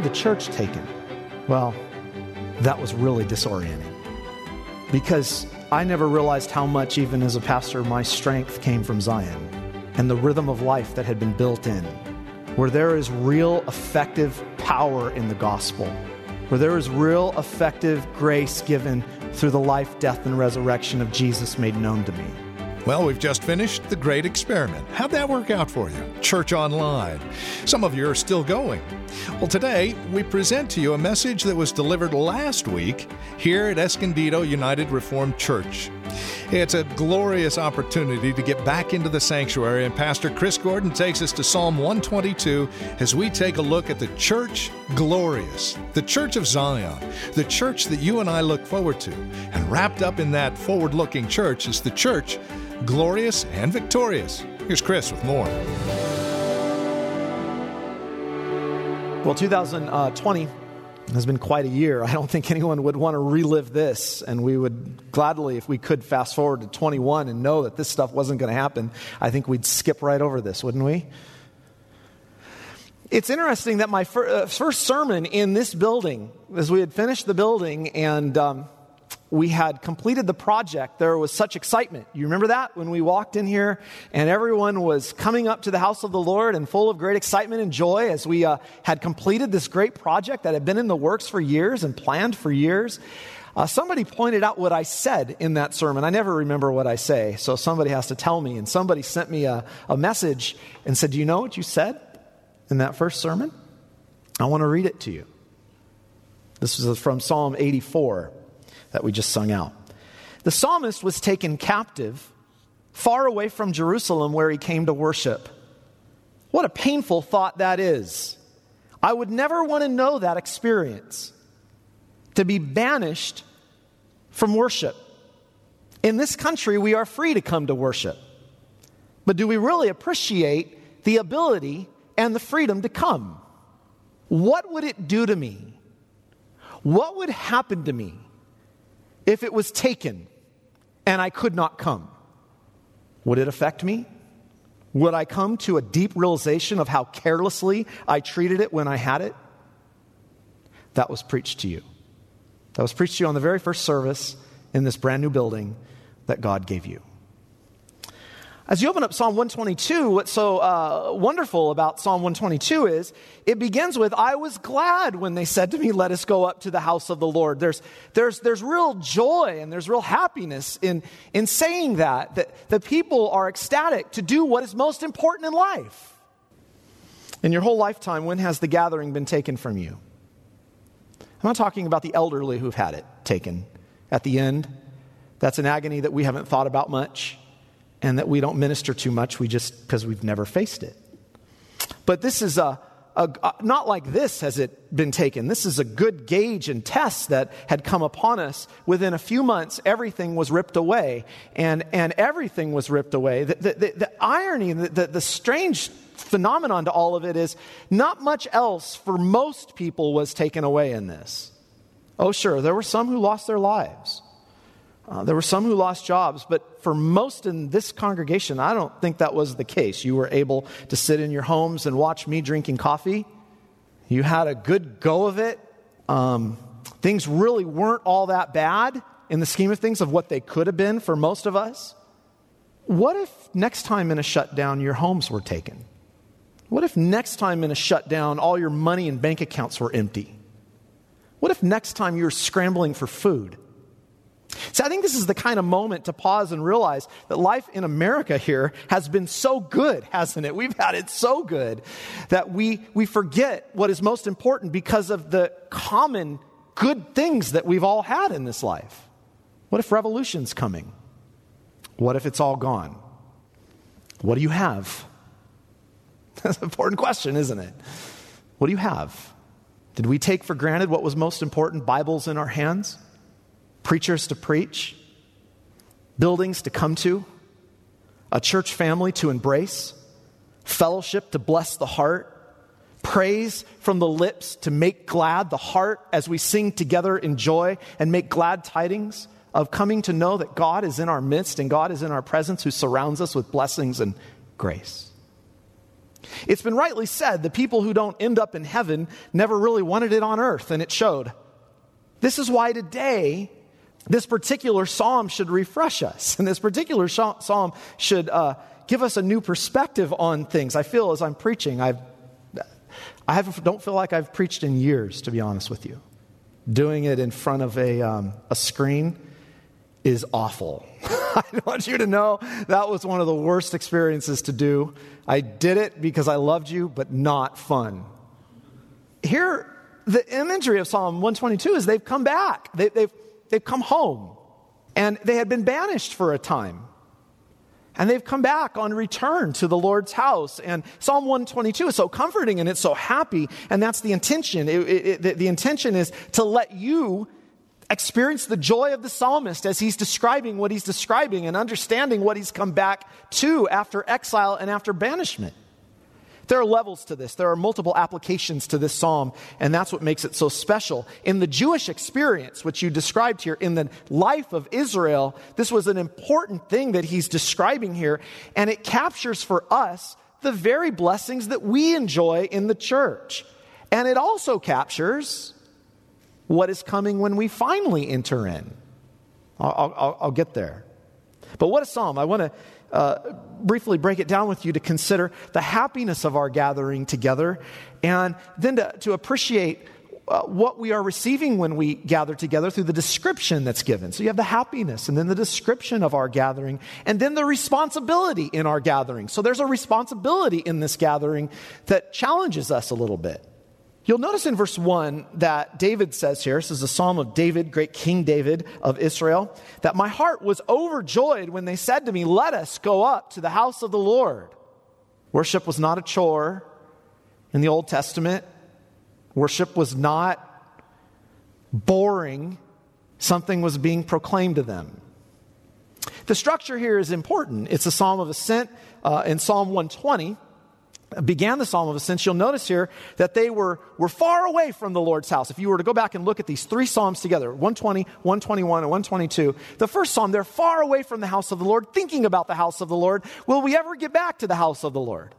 the church taken. Well, that was really disorienting because I never realized how much, even as a pastor, my strength came from Zion and the rhythm of life that had been built in, where there is real effective power in the gospel, where there is real effective grace given through the life, death, and resurrection of Jesus made known to me. Well, we've just finished The Great Experiment. How'd that work out for you? Church Online. Some of you are still going. Well, today we present to you a message that was delivered last week here at Escondido United Reformed Church. It's a glorious opportunity to get back into the sanctuary, and Pastor Chris Gordon takes us to Psalm 122 as we take a look at the church glorious, the Church of Zion, the church that you and I look forward to. And wrapped up in that forward-looking church is the church glorious and victorious. Here's Chris with more. Well, 2020 has been quite a year. I don't think anyone would want to relive this, and we would gladly, if we could, fast forward to 21 and know that this stuff wasn't going to happen. I think we'd skip right over this, wouldn't we? It's interesting that my first sermon in this building, as we had finished the building and we had completed the project, there was such excitement. You remember that? When we walked in here and everyone was coming up to the house of the Lord and full of great excitement and joy as we had completed this great project that had been in the works for years and planned for years. Somebody pointed out what I said in that sermon. I never remember what I say, so somebody has to tell me. And somebody sent me a message and said, "Do you know what you said in that first sermon?" I want to read it to you. This was from Psalm 84. That we just sung out. The psalmist was taken captive far away from Jerusalem where he came to worship. What a painful thought that is. I would never want to know that experience. To be banished from worship. In this country, we are free to come to worship. But do we really appreciate the ability and the freedom to come? What would it do to me? What would happen to me if it was taken and I could not come? Would it affect me? Would I come to a deep realization of how carelessly I treated it when I had it? That was preached to you. That was preached to you on the very first service in this brand new building that God gave you. As you open up Psalm 122, what's so wonderful about Psalm 122 is it begins with, "I was glad when they said to me, 'Let us go up to the house of the Lord.'" There's real joy and there's real happiness in saying that the people are ecstatic to do what is most important in life. In your whole lifetime, when has the gathering been taken from you? I'm not talking about the elderly who've had it taken at the end. That's an agony that we haven't thought about much. And that we don't minister too much, because we've never faced it. But this is not like this has it been taken. This is a good gauge and test that had come upon us. Within a few months, everything was ripped away, and everything was ripped away. The irony, the strange phenomenon to all of it is not much else for most people was taken away in this. Oh, sure, there were some who lost their lives. There were some who lost jobs, but for most in this congregation, I don't think that was the case. You were able to sit in your homes and watch me drinking coffee. You had a good go of it. Things really weren't all that bad in the scheme of things of what they could have been for most of us. What if next time in a shutdown, your homes were taken? What if next time in a shutdown, all your money and bank accounts were empty? What if next time you're scrambling for food? So I think this is the kind of moment to pause and realize that life in America here has been so good, hasn't it? We've had it so good that we forget what is most important because of the common good things that we've all had in this life. What if revolution's coming? What if it's all gone? What do you have? That's an important question, isn't it? What do you have? Did we take for granted what was most important? Bibles in our hands? Preachers to preach? Buildings to come to? A church family to embrace? Fellowship to bless the heart? Praise from the lips to make glad the heart as we sing together in joy and make glad tidings of coming to know that God is in our midst and God is in our presence who surrounds us with blessings and grace. It's been rightly said, the people who don't end up in heaven never really wanted it on earth, and it showed. This is why today, this particular psalm should refresh us. And this particular psalm should give us a new perspective on things. I feel as I'm preaching, I don't feel like I've preached in years, to be honest with you. Doing it in front of a screen is awful. I want you to know that was one of the worst experiences to do. I did it because I loved you, but not fun. Here, the imagery of Psalm 122 is they've come back. They've come home. And they had been banished for a time. And they've come back on return to the Lord's house. And Psalm 122 is so comforting and it's so happy. And that's the intention. The intention is to let you experience the joy of the psalmist as he's describing what he's describing and understanding what he's come back to after exile and after banishment. There are levels to this. There are multiple applications to this psalm, and that's what makes it so special. In the Jewish experience, which you described here, in the life of Israel, this was an important thing that he's describing here, and it captures for us the very blessings that we enjoy in the church. And it also captures what is coming when we finally enter in. I'll get there. But what a psalm. I want to briefly break it down with you to consider the happiness of our gathering together, and then to appreciate what we are receiving when we gather together through the description that's given. So you have the happiness, and then the description of our gathering, and then the responsibility in our gathering. So there's a responsibility in this gathering that challenges us a little bit. You'll notice in verse 1 that David says here, this is a psalm of David, great King David of Israel, that my heart was overjoyed when they said to me, let us go up to the house of the Lord. Worship was not a chore in the Old Testament. Worship was not boring. Something was being proclaimed to them. The structure here is important. It's a psalm of ascent. In Psalm 120, began the Psalm of Ascent. You'll notice here that they were far away from the Lord's house. If you were to go back and look at these three Psalms together, 120, 121, and 122, the first Psalm, they're far away from the house of the Lord, thinking about the house of the Lord. Will we ever get back to the house of the Lord?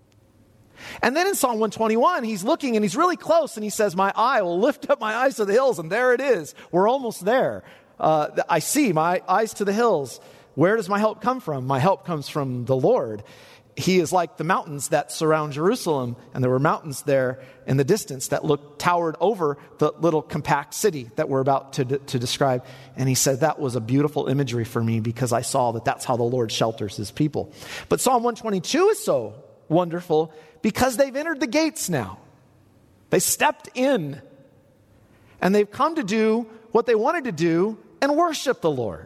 And then in Psalm 121, he's looking and he's really close and he says, I will lift up my eyes to the hills, and there it is. We're almost there. I see my eyes to the hills. Where does my help come from? My help comes from the Lord. He is like the mountains that surround Jerusalem, and there were mountains there in the distance that towered over the little compact city that we're about to describe. And he said that was a beautiful imagery for me because I saw that that's how the Lord shelters his people. But Psalm 122 is so wonderful because they've entered the gates now. They stepped in, and they've come to do what they wanted to do and worship the Lord.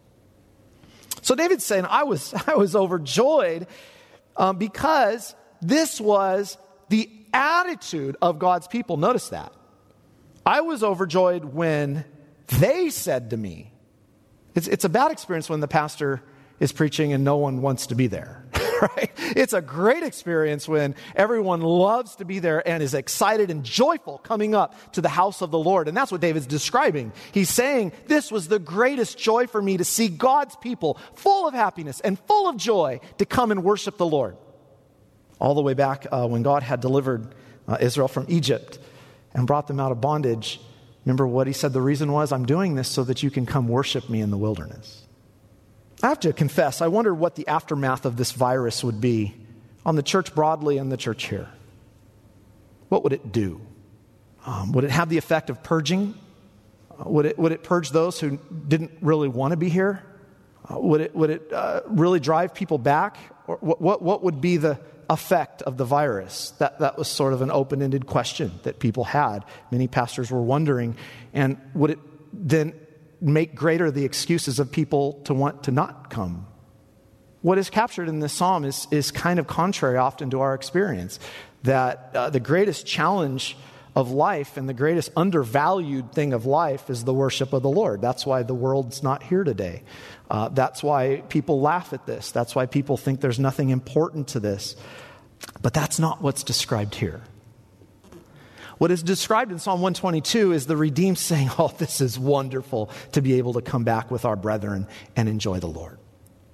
So David's saying, I was overjoyed because this was the attitude of God's people. Notice that. I was overjoyed when they said to me. It's a bad experience when the pastor is preaching and no one wants to be there. Right? It's a great experience when everyone loves to be there and is excited and joyful coming up to the house of the Lord. And that's what David's describing. He's saying, this was the greatest joy for me to see God's people full of happiness and full of joy to come and worship the Lord. All the way back when God had delivered Israel from Egypt and brought them out of bondage. Remember what he said the reason was? I'm doing this so that you can come worship me in the wilderness. I have to confess, I wonder what the aftermath of this virus would be on the church broadly and the church here. What would it do? Would it have the effect of purging? Would it purge those who didn't really want to be here? Would it really drive people back? Or what would be the effect of the virus? That was sort of an open-ended question that people had. Many pastors were wondering. And would it then make greater the excuses of people to want to not come? What is captured in this psalm is kind of contrary often to our experience, that the greatest challenge of life and the greatest undervalued thing of life is the worship of the Lord. That's why the world's not here today. That's why people laugh at this. That's why people think there's nothing important to this. But that's not what's described here. What is described in Psalm 122 is the redeemed saying, oh, this is wonderful to be able to come back with our brethren and enjoy the Lord.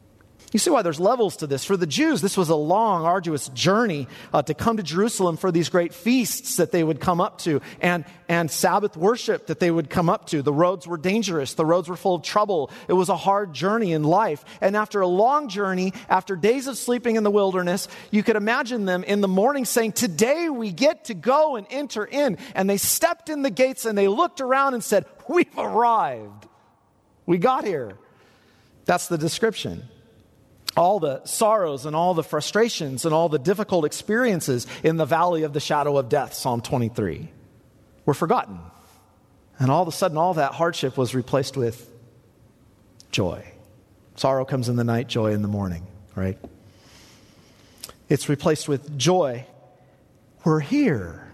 You see why there's levels to this. For the Jews, this was a long, arduous journey to come to Jerusalem for these great feasts that they would come up to and Sabbath worship that they would come up to. The roads were dangerous. The roads were full of trouble. It was a hard journey in life. And after a long journey, after days of sleeping in the wilderness, you could imagine them in the morning saying, today we get to go and enter in. And they stepped in the gates and they looked around and said, we've arrived. We got here. That's the description. All the sorrows and all the frustrations and all the difficult experiences in the valley of the shadow of death, Psalm 23, were forgotten. And all of a sudden, all that hardship was replaced with joy. Sorrow comes in the night, joy in the morning, right? It's replaced with joy. We're here.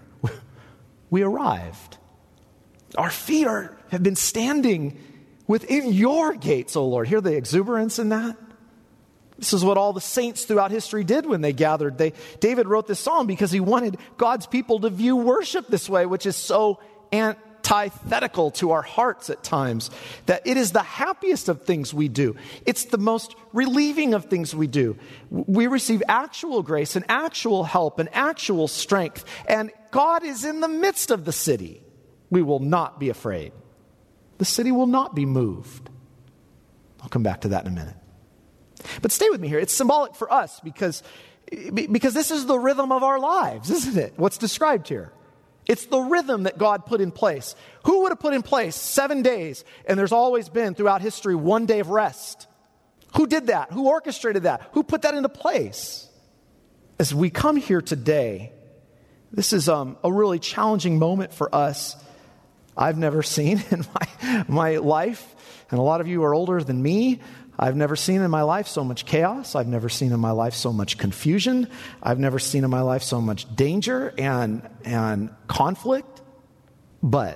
We arrived. Our feet have been standing within your gates, O Lord. Hear the exuberance in that? This is what all the saints throughout history did when they gathered. David wrote this psalm because he wanted God's people to view worship this way, which is so antithetical to our hearts at times, that it is the happiest of things we do. It's the most relieving of things we do. We receive actual grace and actual help and actual strength, and God is in the midst of the city. We will not be afraid. The city will not be moved. I'll come back to that in a minute. But stay with me here. It's symbolic for us because this is the rhythm of our lives, isn't it? What's described here. It's the rhythm that God put in place. Who would have put in place 7 days? And there's always been throughout history 1 day of rest. Who did that? Who orchestrated that? Who put that into place? As we come here today, this is a really challenging moment for us. I've never seen in my life, and a lot of you are older than me, I've never seen in my life so much chaos. I've never seen in my life so much confusion. I've never seen in my life so much danger and conflict. But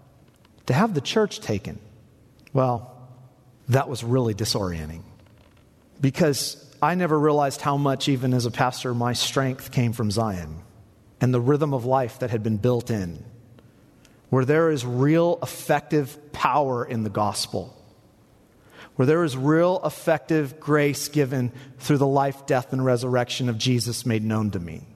to have the church taken, well, that was really disorienting. Because I never realized how much, even as a pastor, my strength came from Zion and the rhythm of life that had been built in, where there is real effective power in the gospel, where there is real effective grace given through the life, death, and resurrection of Jesus made known to me.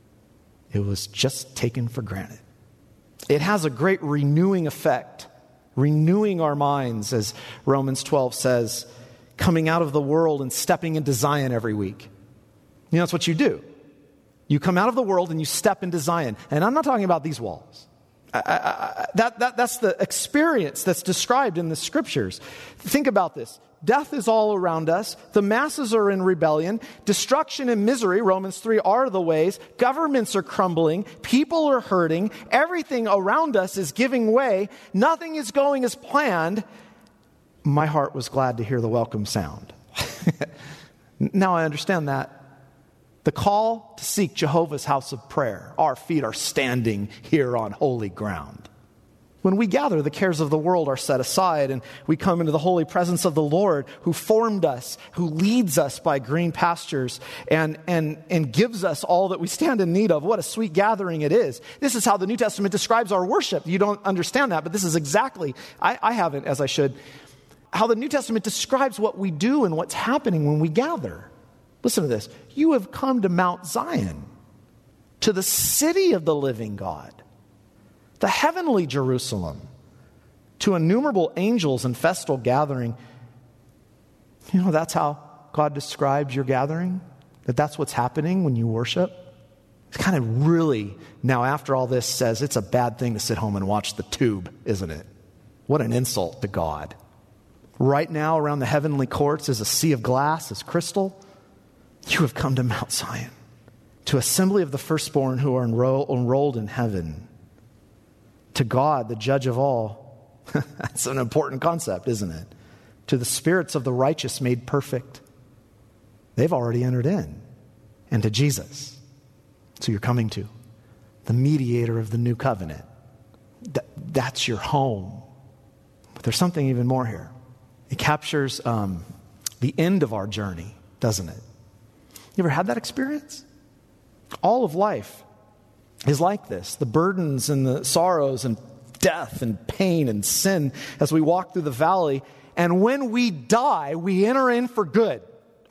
It was just taken for granted. It has a great renewing effect, renewing our minds, as Romans 12 says, coming out of the world and stepping into Zion every week. You know, that's what you do. You come out of the world and you step into Zion. And I'm not talking about these walls. That's the experience that's described in the scriptures. Think about this. Death is all around us. The masses are in rebellion. Destruction and misery, Romans 3, are the ways. Governments are crumbling. People are hurting. Everything around us is giving way. Nothing is going as planned. My heart was glad to hear the welcome sound. Now I understand that. The call to seek Jehovah's house of prayer. Our feet are standing here on holy ground. When we gather, the cares of the world are set aside and we come into the holy presence of the Lord who formed us, who leads us by green pastures and gives us all that we stand in need of. What a sweet gathering it is. This is how the New Testament describes our worship. You don't understand that, but this is exactly, I haven't as I should, how the New Testament describes what we do and what's happening when we gather. Listen to this. You have come to Mount Zion, to the city of the living God, the heavenly Jerusalem, to innumerable angels and festal gathering. You know, that's how God describes your gathering, that's what's happening when you worship. It's kind of really, now after all this, says it's a bad thing to sit home and watch the tube, isn't it? What an insult to God. Right now around the heavenly courts is a sea of glass, is crystal. You have come to Mount Zion, to assembly of the firstborn who are enrolled in heaven, to God, the judge of all. That's an important concept, isn't it? To the spirits of the righteous made perfect. They've already entered in. And to Jesus. So you're coming to the mediator of the new covenant. That's your home. But there's something even more here. It captures the end of our journey, doesn't it? You ever had that experience? All of life is like this. The burdens and the sorrows and death and pain and sin as we walk through the valley. And when we die, we enter in for good.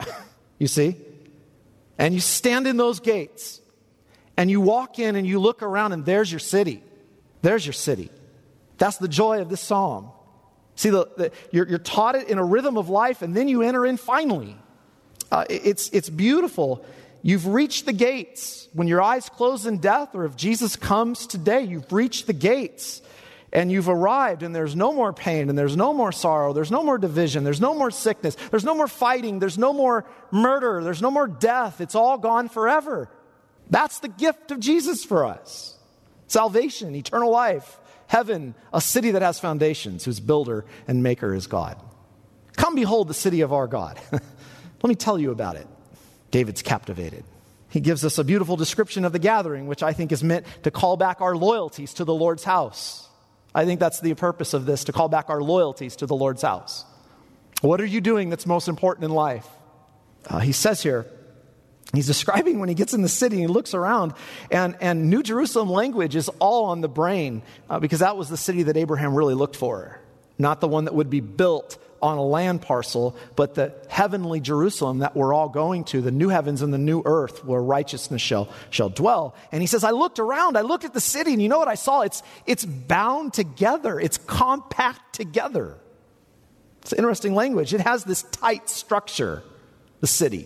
you see? And you stand in those gates, and you walk in and you look around, and there's your city. There's your city. That's the joy of this psalm. See, you're taught it in a rhythm of life, and then you enter in finally. It's beautiful. You've reached the gates. When your eyes close in death, or if Jesus comes today, you've reached the gates. And you've arrived, and there's no more pain, and there's no more sorrow, there's no more division, there's no more sickness, there's no more fighting, there's no more murder, there's no more death. It's all gone forever. That's the gift of Jesus for us. Salvation, eternal life, heaven, a city that has foundations, whose builder and maker is God. Come behold the city of our God. Let me tell you about it. David's captivated. He gives us a beautiful description of the gathering, which I think is meant to call back our loyalties to the Lord's house. I think that's the purpose of this, to call back our loyalties to the Lord's house. What are you doing that's most important in life? He says here, he's describing when he gets in the city, he looks around, and New Jerusalem language is all on the brain, because that was the city that Abraham really looked for. Not the one that would be built on a land parcel, but the heavenly Jerusalem that we're all going to, the new heavens and the new earth where righteousness shall dwell. And he says, I looked around, I looked at the city, and you know what I saw? It's bound together. It's compact together. It's interesting language. It has this tight structure, the city.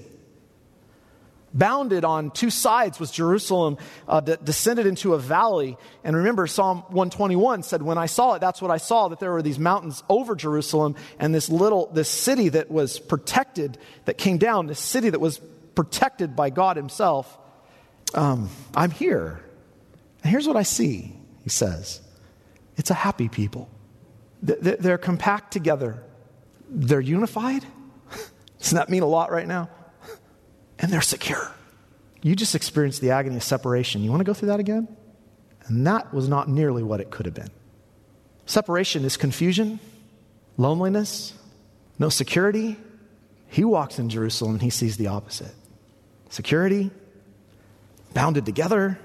Bounded on two sides was Jerusalem that descended into a valley. And remember, Psalm 121 said, when I saw it, that's what I saw, that there were these mountains over Jerusalem, and this city that was protected, that came down, this city that was protected by God himself. I'm here. And here's what I see, he says. It's a happy people. They're compact together. They're unified. Doesn't that mean a lot right now? And they're secure. You just experienced the agony of separation. You want to go through that again? And that was not nearly what it could have been. Separation is confusion, loneliness, no security. He walks in Jerusalem and he sees the opposite. Security, bounded together.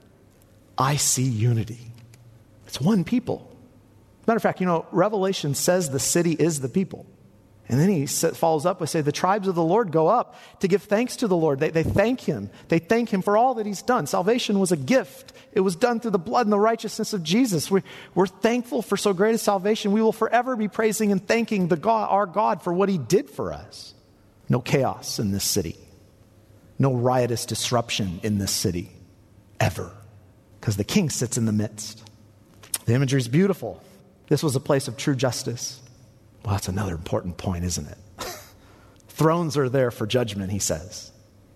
I see unity. It's one people. Matter of fact, Revelation says the city is the people. And then he follows up by saying, the tribes of the Lord go up to give thanks to the Lord. They thank him. They thank him for all that he's done. Salvation was a gift. It was done through the blood and the righteousness of Jesus. We're thankful for so great a salvation. We will forever be praising and thanking our God for what he did for us. No chaos in this city. No riotous disruption in this city. Ever. Because the king sits in the midst. The imagery is beautiful. This was a place of true justice. Well, that's another important point, isn't it? Thrones are there for judgment, he says.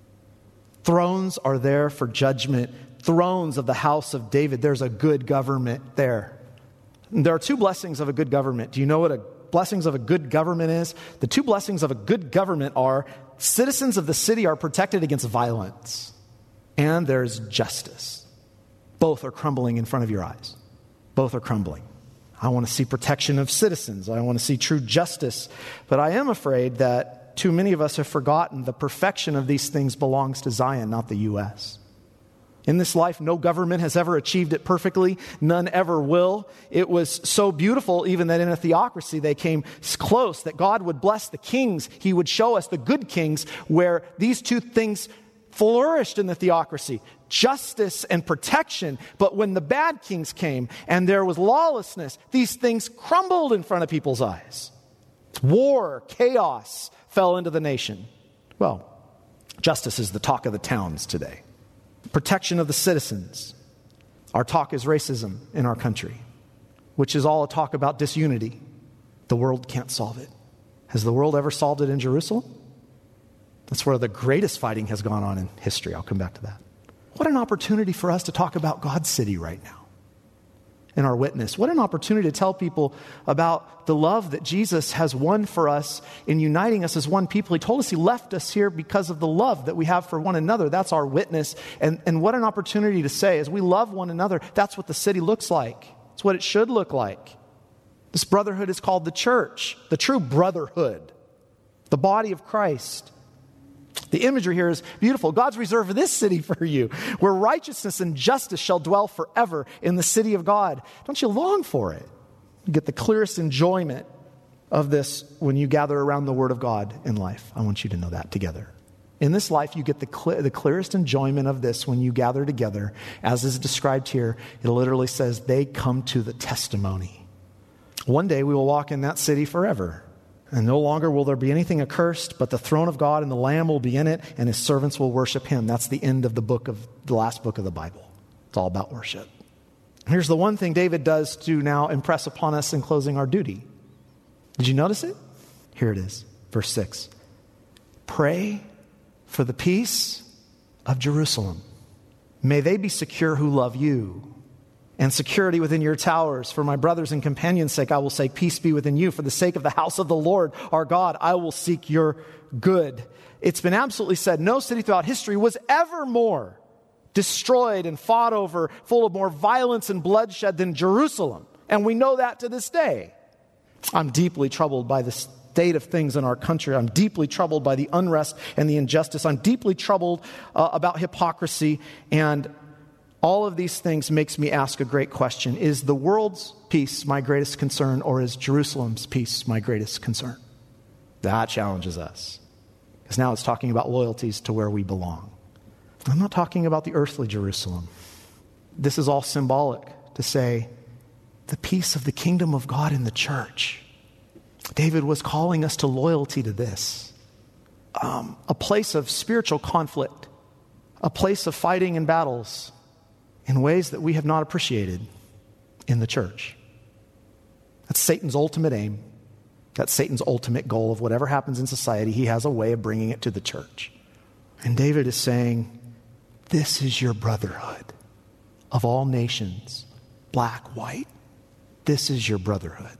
Thrones are there for judgment. Thrones of the house of David. There's a good government there. And there are two blessings of a good government. Do you know what blessings of a good government is? The two blessings of a good government are citizens of the city are protected against violence, and there's justice. Both are crumbling in front of your eyes. Both are crumbling. I want to see protection of citizens. I want to see true justice. But I am afraid that too many of us have forgotten the perfection of these things belongs to Zion, not the U.S. In this life, no government has ever achieved it perfectly. None ever will. It was so beautiful even that in a theocracy they came close, that God would bless the kings. He would show us the good kings where these two things flourished in the theocracy. Justice and protection. But when the bad kings came and there was lawlessness, these things crumbled in front of people's eyes. War, chaos fell into the nation. Well, justice is the talk of the towns today. Protection of the citizens. Our talk is racism in our country, which is all a talk about disunity. The world can't solve it. Has the world ever solved it in Jerusalem? That's where the greatest fighting has gone on in history. I'll come back to that. What an opportunity for us to talk about God's city right now in our witness. What an opportunity to tell people about the love that Jesus has won for us in uniting us as one people. He told us he left us here because of the love that we have for one another. That's our witness. And what an opportunity to say, as we love one another, that's what the city looks like. It's what it should look like. This brotherhood is called the church, the true brotherhood, the body of Christ. The imagery here is beautiful. God's reserved this city for you, where righteousness and justice shall dwell forever in the city of God. Don't you long for it? You get the clearest enjoyment of this when you gather around the Word of God in life. I want you to know that together. In this life, you get the clearest enjoyment of this when you gather together. As is described here, it literally says they come to the testimony. One day we will walk in that city forever, and no longer will there be anything accursed, but the throne of God and the Lamb will be in it, and his servants will worship him. That's the end of the last book of the Bible. It's all about worship. Here's the one thing David does to now impress upon us in closing our duty. Did you notice it? Here it is, verse 6. Pray for the peace of Jerusalem. May they be secure who love you, and security within your towers. For my brothers and companions' sake, I will say, peace be within you. For the sake of the house of the Lord, our God, I will seek your good. It's been absolutely said, no city throughout history was ever more destroyed and fought over, full of more violence and bloodshed than Jerusalem. And we know that to this day. I'm deeply troubled by the state of things in our country. I'm deeply troubled by the unrest and the injustice. I'm deeply troubled about hypocrisy. And all of these things makes me ask a great question. Is the world's peace my greatest concern, or is Jerusalem's peace my greatest concern? That challenges us. Because now it's talking about loyalties to where we belong. I'm not talking about the earthly Jerusalem. This is all symbolic to say the peace of the kingdom of God in the church. David was calling us to loyalty to this. A place of spiritual conflict, a place of fighting and battles in ways that we have not appreciated in the church. That's Satan's ultimate aim. That's Satan's ultimate goal of whatever happens in society. He has a way of bringing it to the church. And David is saying, this is your brotherhood of all nations, black, white. This is your brotherhood.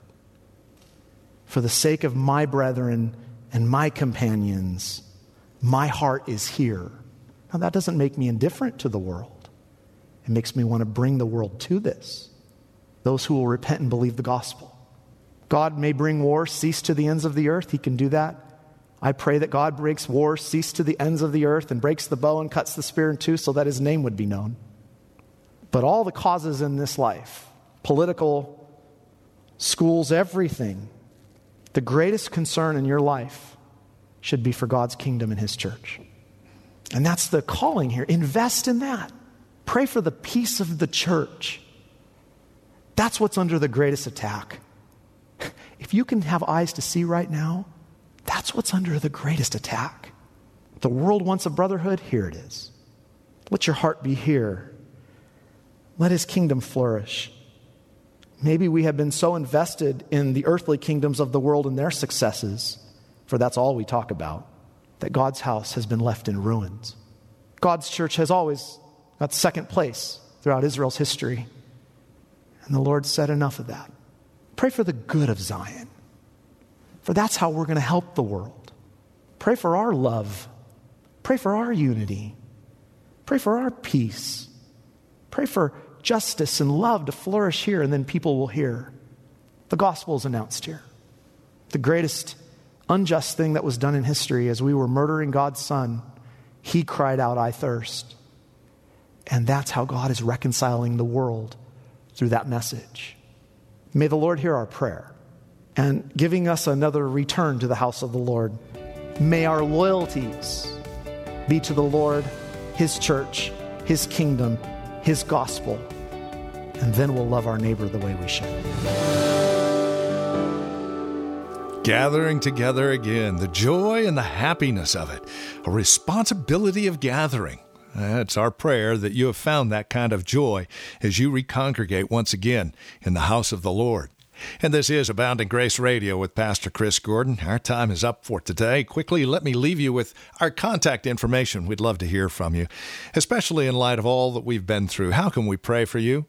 For the sake of my brethren and my companions, my heart is here. Now, that doesn't make me indifferent to the world. It makes me want to bring the world to this. Those who will repent and believe the gospel. God may bring war, cease to the ends of the earth. He can do that. I pray that God breaks war, cease to the ends of the earth, and breaks the bow and cuts the spear in two so that his name would be known. But all the causes in this life, political, schools, everything, the greatest concern in your life should be for God's kingdom and his church. And that's the calling here. Invest in that. Pray for the peace of the church. That's what's under the greatest attack. If you can have eyes to see right now, that's what's under the greatest attack. The world wants a brotherhood. Here it is. Let your heart be here. Let his kingdom flourish. Maybe we have been so invested in the earthly kingdoms of the world and their successes, for that's all we talk about, that God's house has been left in ruins. God's church has always got second place throughout Israel's history. And the Lord said, enough of that. Pray for the good of Zion, for that's how we're going to help the world. Pray for our love. Pray for our unity. Pray for our peace. Pray for justice and love to flourish here, and then people will hear. The gospel is announced here. The greatest unjust thing that was done in history, as we were murdering God's son, he cried out, I thirst. And that's how God is reconciling the world through that message. May the Lord hear our prayer and giving us another return to the house of the Lord. May our loyalties be to the Lord, his church, his kingdom, his gospel, and then we'll love our neighbor the way we should. Gathering together again, the joy and the happiness of it, a responsibility of gathering. It's our prayer that you have found that kind of joy as you recongregate once again in the house of the Lord. And this is Abounding Grace Radio with Pastor Chris Gordon. Our time is up for today. Quickly, let me leave you with our contact information. We'd love to hear from you, especially in light of all that we've been through. How can we pray for you?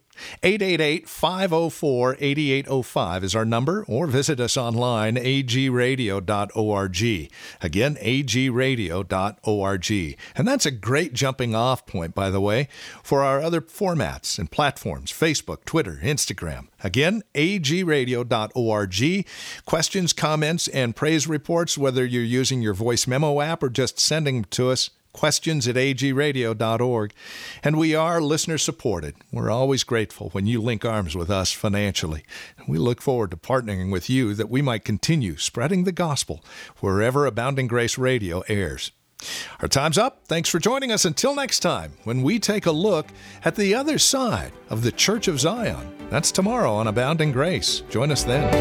888-504-8805 is our number, or visit us online, agradio.org. Again, agradio.org. And that's a great jumping off point, by the way, for our other formats and platforms, Facebook, Twitter, Instagram. Again, agradio.org. Questions, comments, and praise reports, whether you're using your voice memo app or just sending them to us, questions@agradio.org. And we are listener-supported. We're always grateful when you link arms with us financially. And we look forward to partnering with you that we might continue spreading the gospel wherever Abounding Grace Radio airs. Our time's up. Thanks for joining us. Until next time, when we take a look at the other side of the Church of Zion. That's tomorrow on Abounding Grace. Join us then.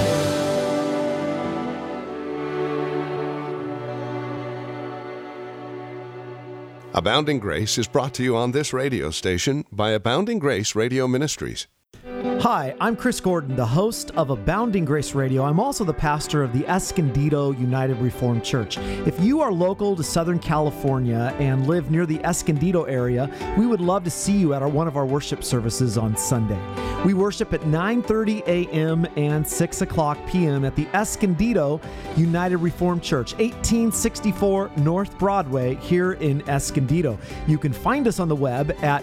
Abounding Grace is brought to you on this radio station by Abounding Grace Radio Ministries. Hi, I'm Chris Gordon, the host of Abounding Grace Radio. I'm also the pastor of the Escondido United Reformed Church. If you are local to Southern California and live near the Escondido area, we would love to see you at one of our worship services on Sunday. We worship at 9:30 a.m. and 6 o'clock p.m. at the Escondido United Reformed Church, 1864 North Broadway here in Escondido. You can find us on the web at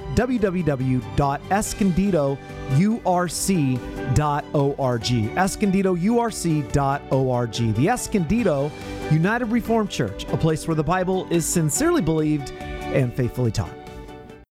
www.escondidourc.org, escondidourc.org. The Escondido United Reformed Church, a place where the Bible is sincerely believed and faithfully taught.